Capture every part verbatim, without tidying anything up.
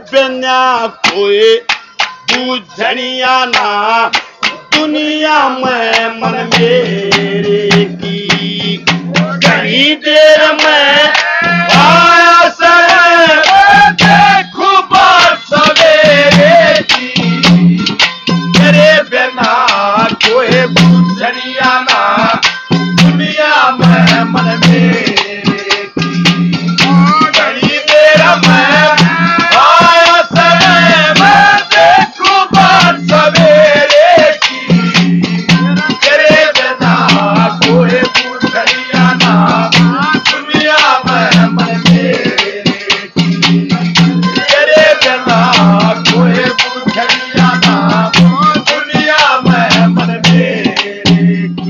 बिना कोई बुझनिया ना दुनिया में मन मेरे की। कहीं देर में आया से देखूं बात सवेरे की। तेरे बिना कोई बुझनिया ना दुनिया में मन मेरे की। कहीं देर में आया से मैं देखूं बात सवेरे की। तेरे बिना कोई बुझनिया ना दुनिया में मन मेरे की। तेरे बिना कोई बुझनिया ना दुनिया में मन मेरे की।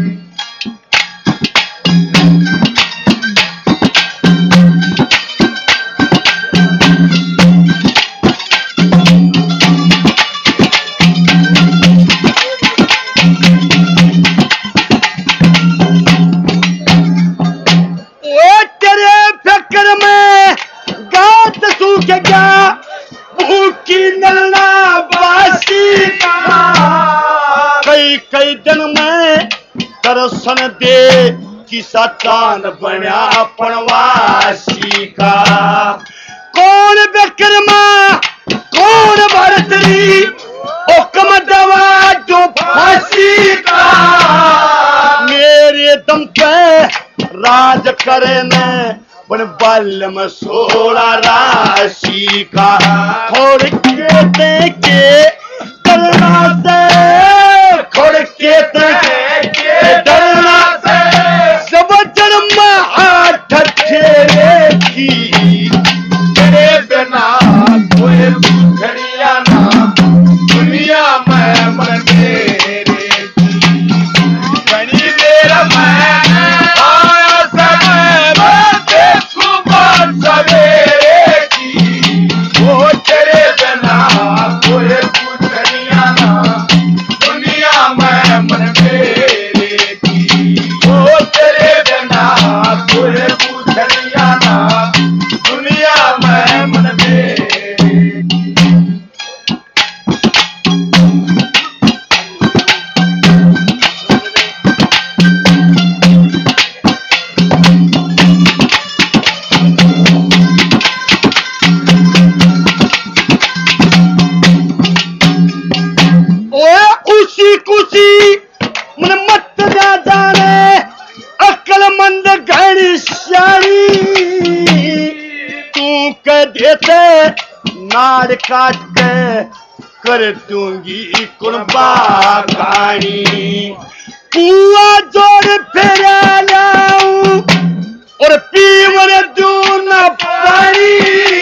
ओ तेरे फिक्र में गात सूख गया भूखी नलना बासी का। कई कई दिन में दर्शन दे किसा चांद बना पणवासी का। कौन विक्रमा कौन भरतरी हुक्म दवा जो फांसी का। मेरे दम पे राज करे ने बन बल में सोलह राशि का। खोड़ के देखे डरना से खोड़ के देखे डरना से सब जन्म हाथ ठेरे की। तेरे बिना कोई बुझनिया ना दुनिया में मन मेरे की। कहीं देर में आया समय मैं देखूं बात सवेरे की। वो तेरे बिना कोई बुझनिया ना दुनिया में मन मेरे की। वो तेरे बिना कोई बुझनिया ना दुनिया में मन मेरे की। ओ उसी कुसी मन मत जा जाने अक्लमंद घड़ी श्याणी। तू कह देते नाड़ काट के कर दूंगी कुर्बा कहानी। कुआ जोड़ फेरा लाऊं और पीवर दूं न पानी।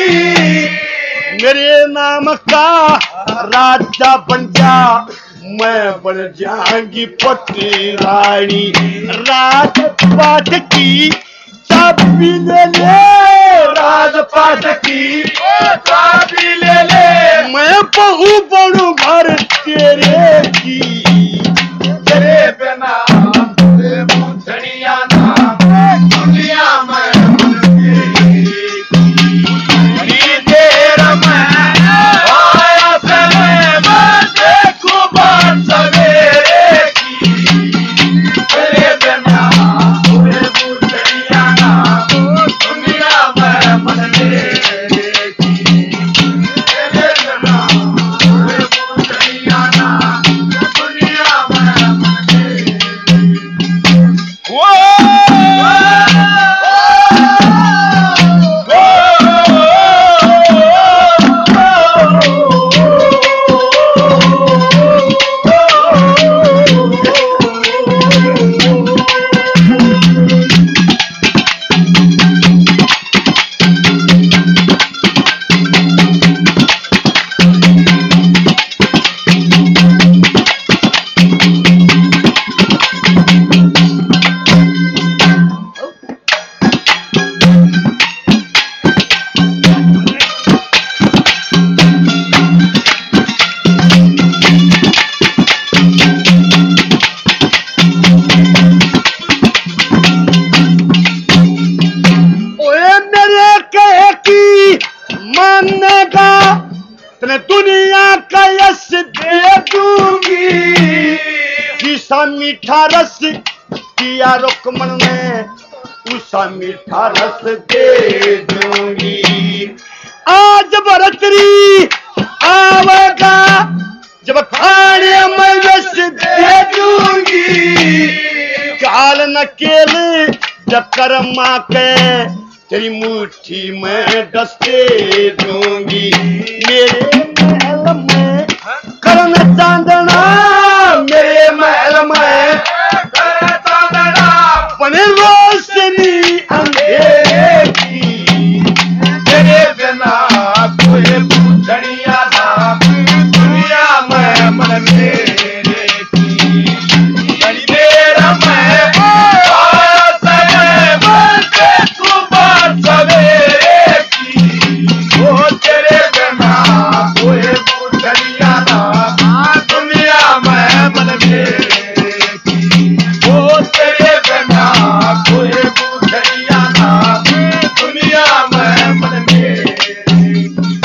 मेरे नाम का राजा बन जा मैं बन जाऊंगी पति रानी। राजपाट की चाबी ले ले राजपाट की चाबी ले ले। मैं बहू बनूं घर तेरे की। तेरे बिना कोई बुझनिया ना दुनिया में मन मेरे की। कहीं देर में आया समय मैं देखूं बात सवेरे की। तेरे बिना कोई बुझनिया ना दुनिया में मन मेरे की। तेरे बिना कोई बुझनिया ना मीठा रस किया रुक्मन ने, उसा मीठा रस दे दूंगी। आज बरतरी आवेगा जब खाने में रस दे दूंगी। काल न केल जब कर्मा के तेरी मुट्ठी में डस दे दूंगी। मेरे महल में करण चांदना, मेरे महल में करण चांदना, बने रोशनी अंधेरे की। तेरे बिना कोई पूछड़िया ना दुनिया में मन मेरे की। बड़ी देर में समय सुबह सवेरे की। वो तेरे बिना कोई पूछड़िया ना दुनिया में मन मेरे की। वो तेरे बिना कोई पूछड़िया ना दुनिया में मन मेरे की।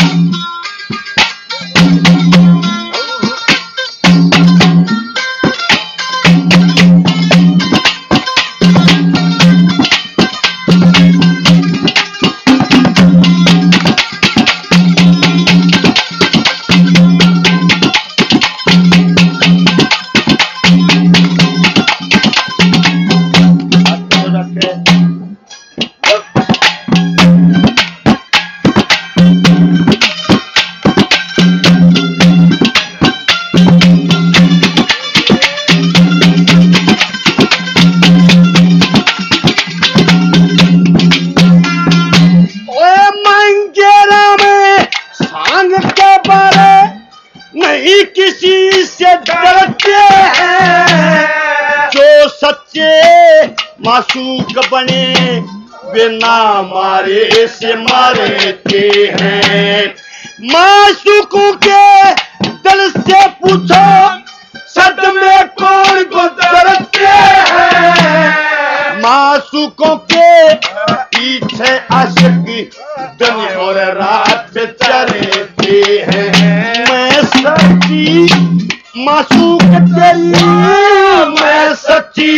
नहीं किसी से डरते हैं, जो सच्चे मासूक बने वे ना मारे से मारते हैं। मासूकों के दिल से पूछो सद में कौन गुजरते हैं। मासूकों के पीछे आशिक दिन और रात चलते हैं। मैं सच्ची मासूक तेरी, मैं सच्ची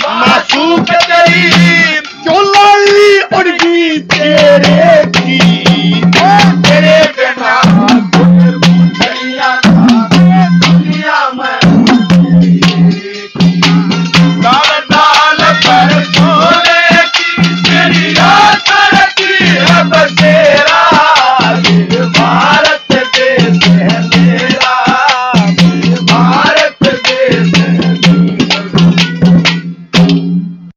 मासूक तेरी, जो लाई उड़गी तेरे की।